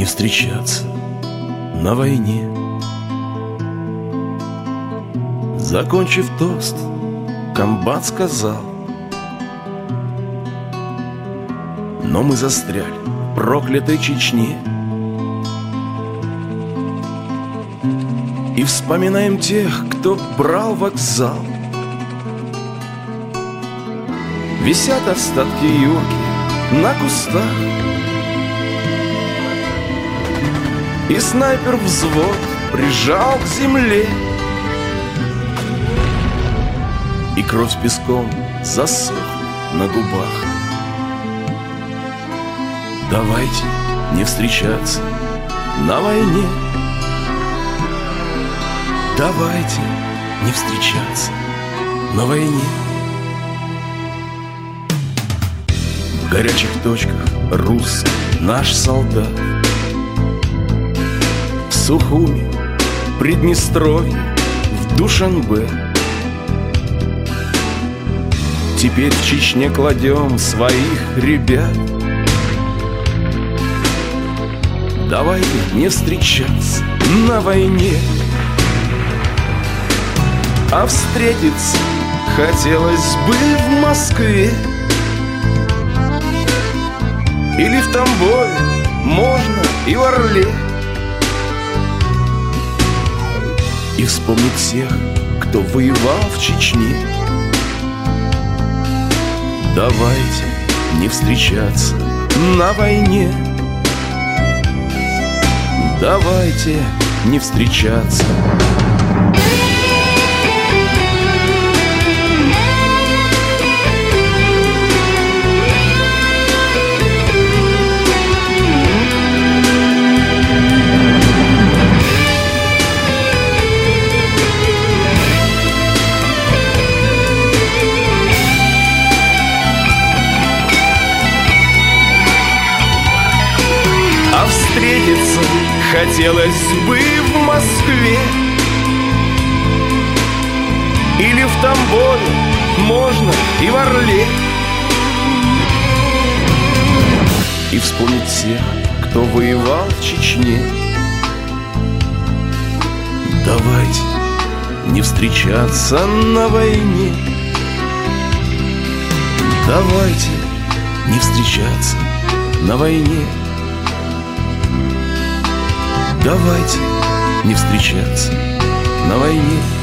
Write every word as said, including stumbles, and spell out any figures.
не встречаться на войне. Закончив тост, комбат сказал: но мы застряли в проклятой Чечне и вспоминаем тех, кто брал вокзал. Висят остатки юрки на кустах, и снайпер взвод прижал к земле, и кровь песком засохла на губах. Давайте не встречаться на войне. Давайте не встречаться на войне. В горячих точках русский наш солдат, в Сухуми, Приднестровье, в Душанбе. Теперь в Чечне кладем своих ребят. Давайте не встречаться на войне, а встретиться хотелось бы в Москве или в Тамбове, можно и в Орле, и вспомнить всех, кто воевал в Чечне. Давайте не встречаться на войне. Давайте не встречаться. А встретиться хотелось бы в Москве или в Тамбове, можно и в Орле, и вспомнить всех, кто воевал в Чечне. Давайте не встречаться на войне. Давайте не встречаться на войне. Давайте не встречаться на войне.